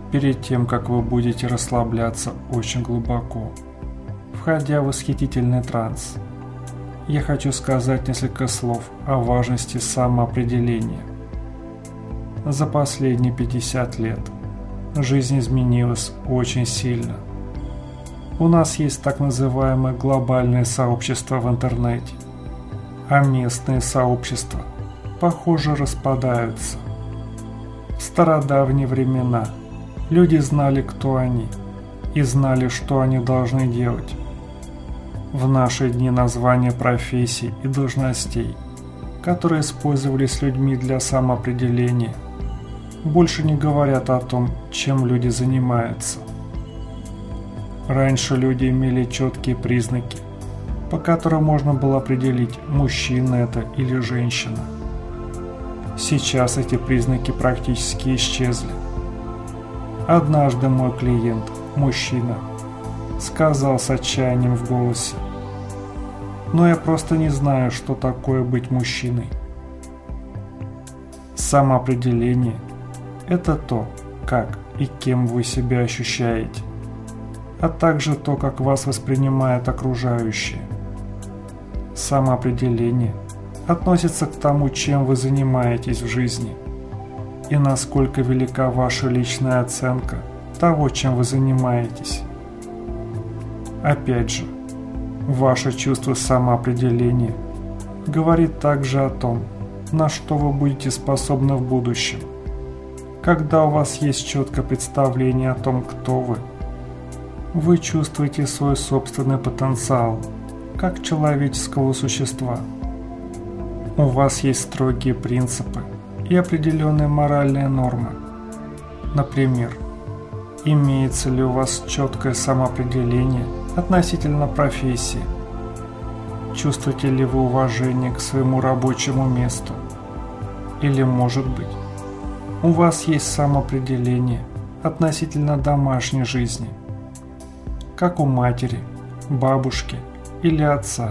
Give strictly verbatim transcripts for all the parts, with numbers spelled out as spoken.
перед тем, как вы будете расслабляться очень глубоко, входя в восхитительный транс, я хочу сказать несколько слов о важности самоопределения. За последние пятьдесят лет жизнь изменилась очень сильно. У нас есть так называемое глобальное сообщество в интернете, а местные сообщества, похоже, распадаются. В стародавние времена люди знали, кто они, и знали, что они должны делать. В наши дни названия профессий и должностей, которые использовались людьми для самоопределения, больше не говорят о том, чем люди занимаются. Раньше люди имели четкие признаки, по которым можно было определить, мужчина это или женщина. Сейчас эти признаки практически исчезли. Однажды мой клиент, мужчина, сказал с отчаянием в голосе: «Но я просто не знаю, что такое быть мужчиной». Самоопределение – это то, как и кем вы себя ощущаете, а также то, как вас воспринимают окружающие. Самоопределение относится к тому, чем вы занимаетесь в жизни, и насколько велика ваша личная оценка того, чем вы занимаетесь. Опять же, ваше чувство самоопределения говорит также о том, на что вы будете способны в будущем. Когда у вас есть четкое представление о том, кто вы, вы чувствуете свой собственный потенциал, как человеческого существа. У вас есть строгие принципы и определенные моральные нормы. Например, имеется ли у вас четкое самоопределение относительно профессии? Чувствуете ли вы уважение к своему рабочему месту? Или, может быть, у вас есть самоопределение относительно домашней жизни, как у матери, бабушки или отца?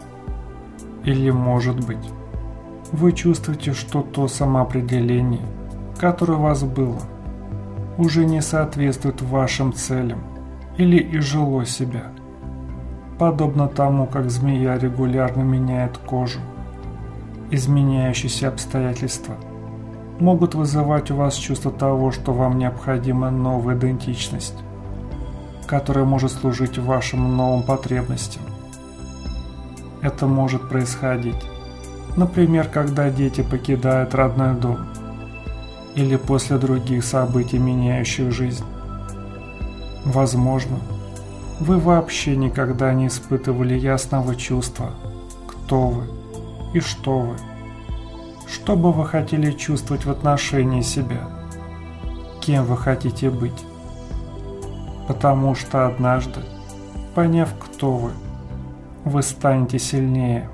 Или, может быть, вы чувствуете, что то самоопределение, которое у вас было, уже не соответствует вашим целям или изжило себя, подобно тому, как змея регулярно меняет кожу. Изменяющиеся обстоятельства могут вызывать у вас чувство того, что вам необходима новая идентичность, которая может служить вашим новым потребностям. Это может происходить, например, когда дети покидают родной дом, или после других событий, меняющих жизнь. Возможно, вы вообще никогда не испытывали ясного чувства, кто вы и что вы, что бы вы хотели чувствовать в отношении себя, кем вы хотите быть. Потому что однажды, поняв, кто вы, вы станете сильнее.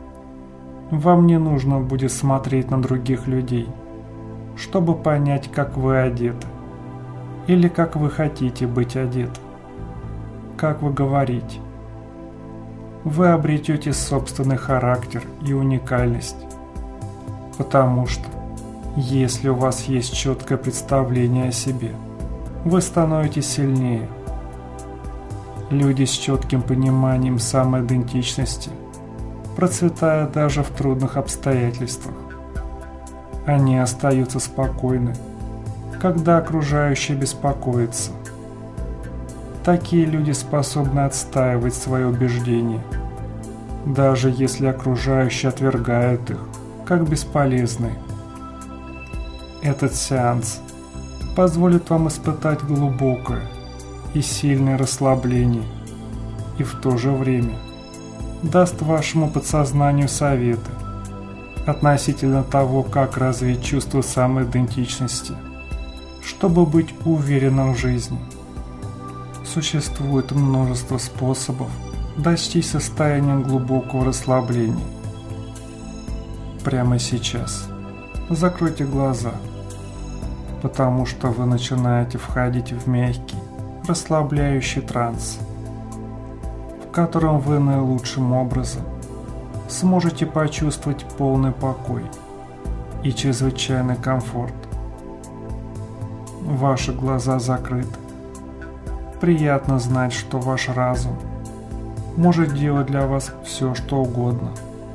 Вам не нужно будет смотреть на других людей, чтобы понять, как вы одеты, или как вы хотите быть одеты, как вы говорите. Вы обретете собственный характер и уникальность, потому что, если у вас есть четкое представление о себе, вы становитесь сильнее. Люди с четким пониманием самоидентичности процветают даже в трудных обстоятельствах. Они остаются спокойны, когда окружающие беспокоятся. Такие люди способны отстаивать свои убеждения, даже если окружающие отвергают их, как бесполезные. Этот сеанс позволит вам испытать глубокое и сильное расслабление, и в то же время даст вашему подсознанию советы относительно того, как развить чувство самоидентичности, чтобы быть уверенным в жизни. Существует множество способов достичь состояния глубокого расслабления. Прямо сейчас закройте глаза, потому что вы начинаете входить в мягкий, расслабляющий транс, в котором вы наилучшим образом сможете почувствовать полный покой и чрезвычайный комфорт. Ваши глаза закрыты. Приятно знать, что ваш разум может делать для вас все, что угодно.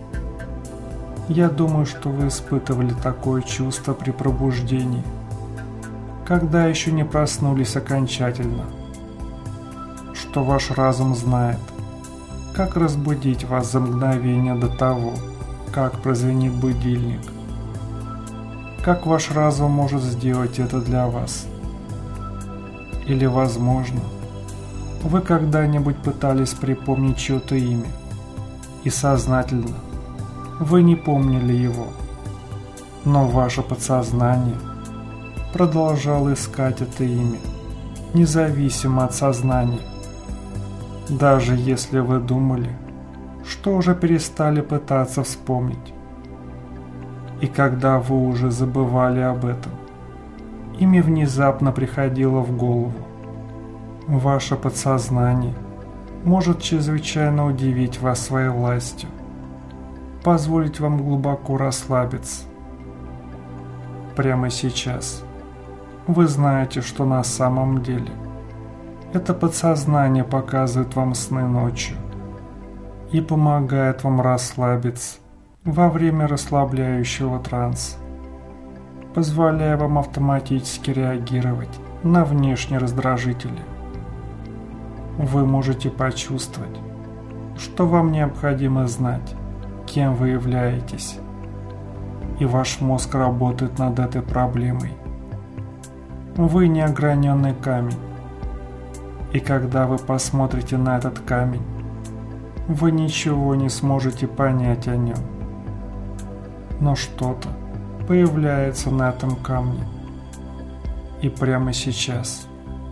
Я думаю, что вы испытывали такое чувство при пробуждении, когда еще не проснулись окончательно, что ваш разум знает, как разбудить вас за мгновение до того, как прозвенит будильник. Как ваш разум может сделать это для вас? Или, возможно, вы когда-нибудь пытались припомнить чье-то имя, и сознательно вы не помнили его, но ваше подсознание продолжало искать это имя, независимо от сознания, даже если вы думали, что уже перестали пытаться вспомнить. И когда вы уже забывали об этом, имя внезапно приходило в голову. Ваше подсознание может чрезвычайно удивить вас своей властью, позволить вам глубоко расслабиться. Прямо сейчас вы знаете, что на самом деле это подсознание показывает вам сны ночью и помогает вам расслабиться во время расслабляющего транса, позволяя вам автоматически реагировать на внешние раздражители. Вы можете почувствовать, что вам необходимо знать, кем вы являетесь, и ваш мозг работает над этой проблемой. Вы неограненный камень, и когда вы посмотрите на этот камень, вы ничего не сможете понять о нем. Но что-то появляется на этом камне. И прямо сейчас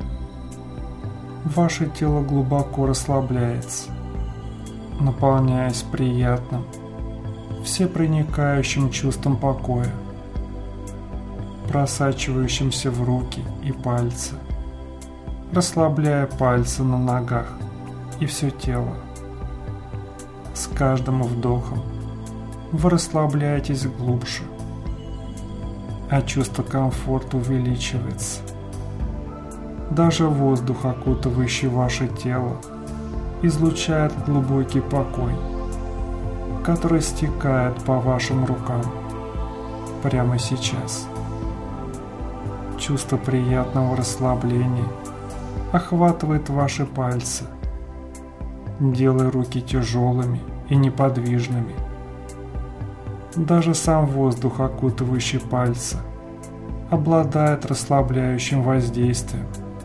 ваше тело глубоко расслабляется, наполняясь приятным, всепроникающим чувством покоя, просачивающимся в руки и пальцы, расслабляя пальцы на ногах и все тело. С каждым вдохом вы расслабляетесь глубже, а чувство комфорта увеличивается. Даже воздух, окутывающий ваше тело, излучает глубокий покой, который стекает по вашим рукам прямо сейчас. Чувство приятного расслабления охватывает ваши пальцы, делая руки тяжелыми и неподвижными. Даже сам воздух, окутывающий пальцы, обладает расслабляющим воздействием.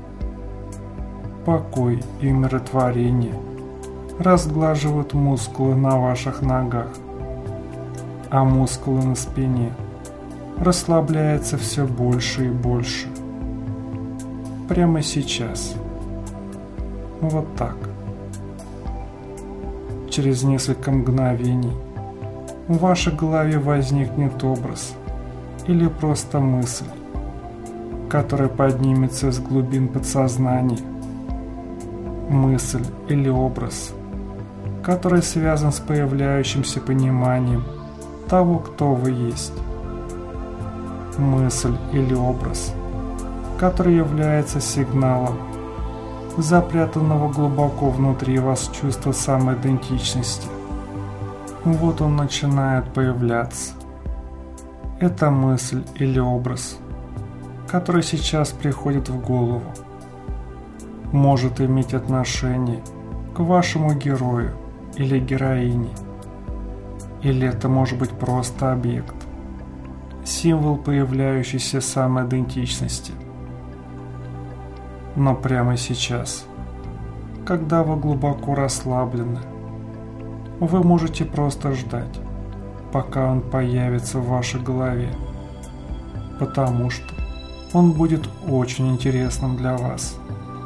Покой и умиротворение разглаживают мускулы на ваших ногах, а мускулы на спине расслабляются все больше и больше. Прямо сейчас. Вот так. Через несколько мгновений в вашей голове возникнет образ или просто мысль, которая поднимется из глубин подсознания. Мысль или образ, который связан с появляющимся пониманием того, кто вы есть. Мысль или образ, который является сигналом запрятанного глубоко внутри вас чувства самоидентичности. Вот он начинает появляться. Это мысль или образ, который сейчас приходит в голову, может иметь отношение к вашему герою или героине. Или это может быть просто объект, символ появляющейся самоидентичности. Но прямо сейчас, когда вы глубоко расслаблены, вы можете просто ждать, пока он появится в вашей голове, потому что он будет очень интересным для вас.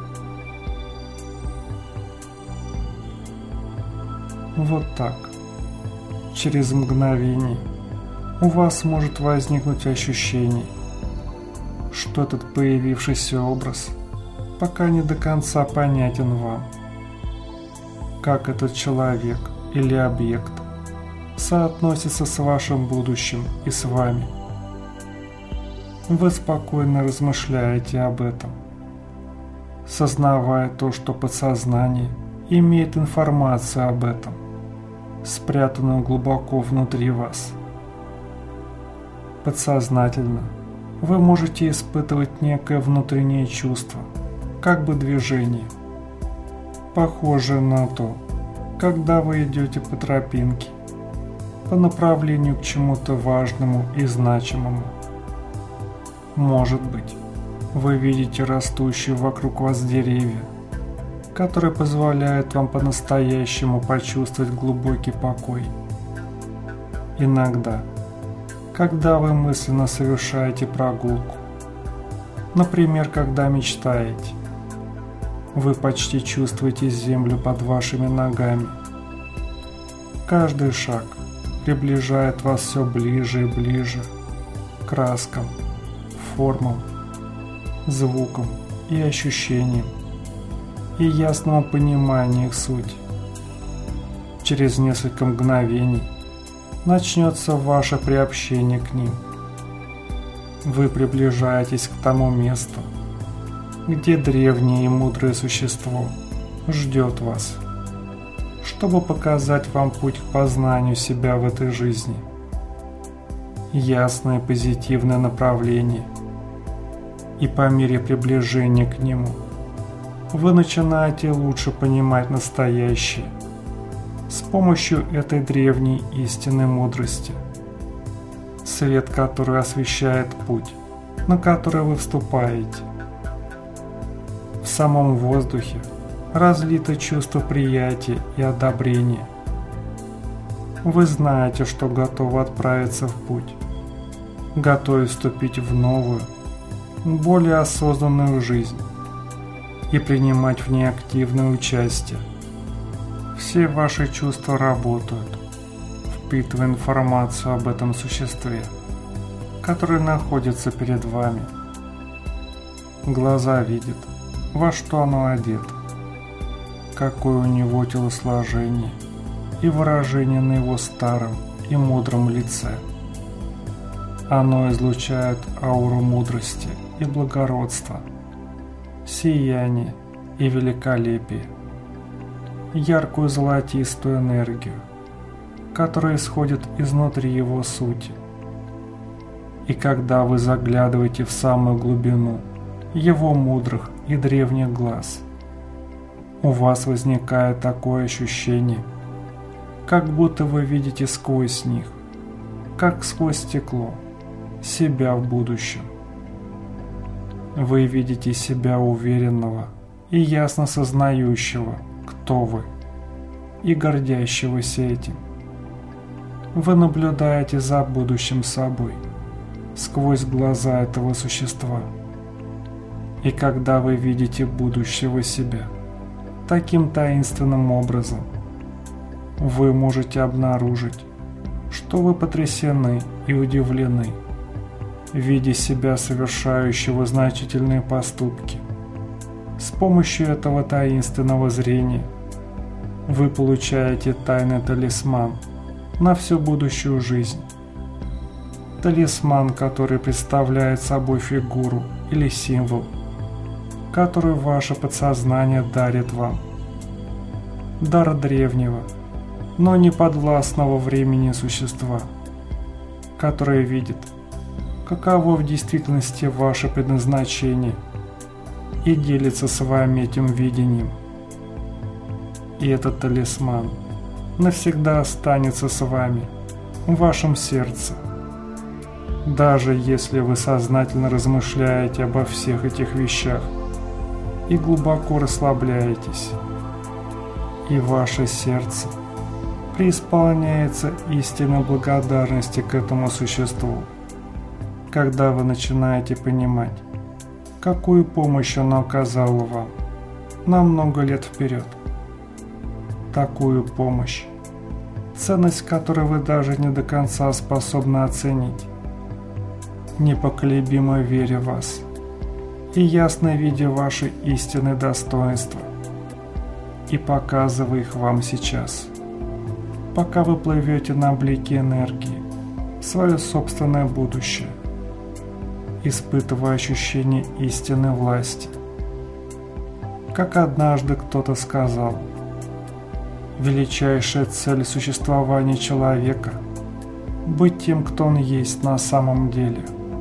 Вот так. Через мгновение у вас может возникнуть ощущение, что этот появившийся образ пока не до конца понятен вам. Как этот человек или объект соотносится с вашим будущим и с вами. вы спокойно размышляете об этом, сознавая то, что подсознание имеет информацию об этом, спрятанную глубоко внутри вас. Подсознательно вы можете испытывать некое внутреннее чувство, как бы движение, похожее на то, когда вы идете по тропинке, по направлению к чему-то важному и значимому. Может быть, вы видите растущие вокруг вас деревья, которые позволяют вам по-настоящему почувствовать глубокий покой. Иногда, когда вы мысленно совершаете прогулку, например, когда мечтаете, вы почти чувствуете землю под вашими ногами. Каждый шаг приближает вас все ближе и ближе к краскам, формам, звукам и ощущениям, и ясному пониманию их сути. Через несколько мгновений начнется ваше приобщение к ним. Вы приближаетесь к тому месту, где древнее и мудрое существо ждет вас, чтобы показать вам путь к познанию себя в этой жизни. Ясное позитивное направление. И по мере приближения к нему вы начинаете лучше понимать настоящее с помощью этой древней истинной мудрости, свет, который освещает путь, на который вы вступаете. В самом воздухе разлито чувство приятия и одобрения. Вы знаете, что готовы отправиться в путь, готовы вступить в новую, более осознанную жизнь и принимать в ней активное участие. Все ваши чувства работают, впитывая информацию об этом существе, которое находится перед вами. Глаза видят, во что оно одето, какое у него телосложение и выражение на его старом и мудром лице. Оно излучает ауру мудрости и благородства, сияние и великолепие, яркую золотистую энергию, которая исходит изнутри его сути. И когда вы заглядываете в самую глубину его мудрых и древних глаз, у вас возникает такое ощущение, как будто вы видите сквозь них, как сквозь стекло, себя в будущем. Вы видите себя уверенного и ясно сознающего, кто вы, и гордящегося этим. Вы наблюдаете за будущим собой, сквозь глаза этого существа. И когда вы видите будущего себя таким таинственным образом, вы можете обнаружить, что вы потрясены и удивлены, видя себя совершающего значительные поступки. С помощью этого таинственного зрения вы получаете тайный талисман на всю будущую жизнь. Талисман, который представляет собой фигуру или символ, который ваше подсознание дарит вам. Дар древнего, но не подвластного времени существа, которое видит, каково в действительности ваше предназначение, и делится с вами этим видением. И этот талисман навсегда останется с вами в вашем сердце, даже если вы сознательно размышляете обо всех этих вещах и глубоко расслабляетесь, и ваше сердце преисполняется истинной благодарности к этому существу, когда вы начинаете понимать, какую помощь оно оказало вам на много лет вперед. Такую помощь, ценность которой вы даже не до конца способны оценить, непоколебимо веря в вас и ясно видя ваши истинные достоинства и показывая их вам сейчас, пока вы плывете на блике энергии в свое собственное будущее испытывая ощущение истинной власти. Как однажды кто-то сказал, величайшая цель существования человека – быть тем, кто он есть на самом деле.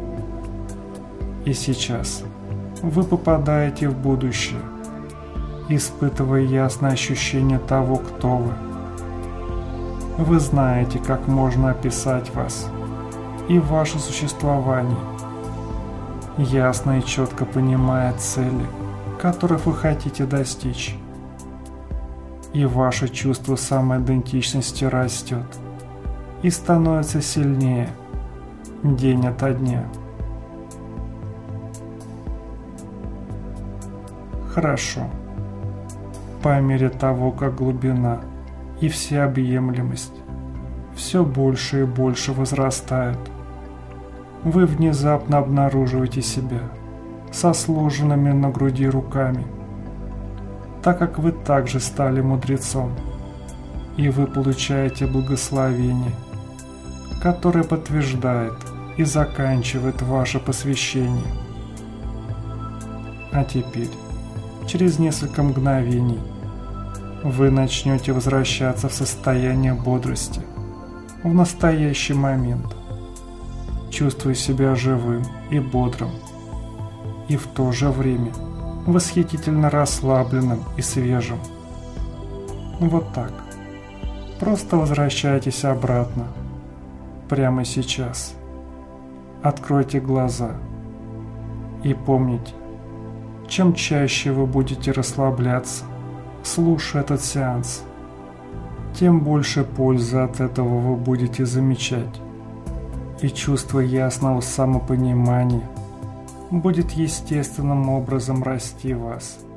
И сейчас вы попадаете в будущее, испытывая ясное ощущение того, кто вы. Вы знаете, как можно описать вас и ваше существование, ясно и четко понимая цели, которых вы хотите достичь. И ваше чувство самоидентичности растет и становится сильнее день ото дня. Хорошо. По мере того, как глубина и всеобъемлемость все больше и больше возрастают, вы внезапно обнаруживаете себя со сложенными на груди руками, так как вы также стали мудрецом, и вы получаете благословение, которое подтверждает и заканчивает ваше посвящение. А теперь, через несколько мгновений, вы начнете возвращаться в состояние бодрости в настоящий момент, чувствуя себя живым и бодрым, и в то же время восхитительно расслабленным и свежим. Вот так. Просто возвращайтесь обратно. Прямо сейчас. Откройте глаза. И помните, чем чаще вы будете расслабляться, слушая этот сеанс, тем больше пользы от этого вы будете замечать. И чувство ясного самопонимания будет естественным образом расти в вас.